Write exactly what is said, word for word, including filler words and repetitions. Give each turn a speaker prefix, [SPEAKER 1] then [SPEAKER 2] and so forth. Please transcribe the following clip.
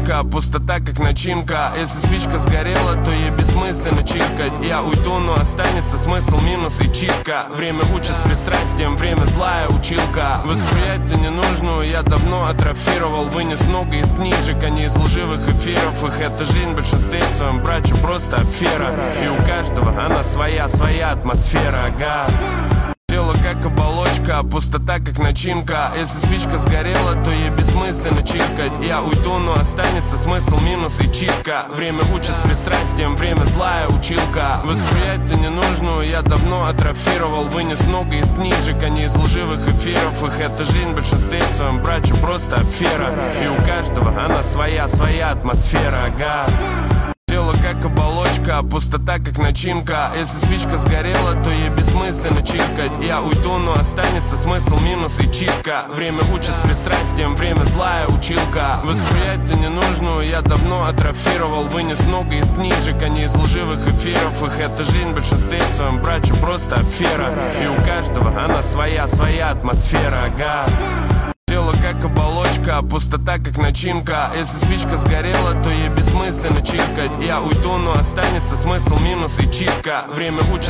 [SPEAKER 1] оболочка, пустота как начинка. Если спичка сгорела, то ей бессмысленно чиркать. Я уйду, но останется смысл, минус и читка. Время учит с пристрастием, время злая училка. Восприятие ненужную я давно атрофировал. Вынес много из книжек, а не из лживых эфиров. Их эта жизнь в большинстве своем, братья, просто афера. И у каждого она своя, своя атмосфера, ага. Тело как оболочка, пустота как начинка. Если спичка сгорела, то ей бессмысленно чиркать. Я уйду, но останется смысл, минус и читка. Время учит с пристрастием, время злая училка. Восприятие ненужную я давно атрофировал. Вынес много из книжек, а не из лживых эфиров. Их эта жизнь в большинстве своем, братья, просто афера. И у каждого она своя, своя атмосфера, ага. Тело как оболочка, пустота как начинка. Если спичка сгорела, то ей бессмысленно чиркать. Я уйду, но останется смысл, минус и читка. Время учит с пристрастием, время злая училка. Восприятие ненужную я давно атрофировал. Вынес много из книжек, а не из лживых эфиров. Их эта жизнь в большинстве своем, братья, просто афера. И у каждого она своя, своя атмосфера, ага. Тело как оболочка, пустота как начинка. Если спичка сгорела, то ей бессмысленно чиркать. Я уйду, но останется смысл, минус и читка. Время учит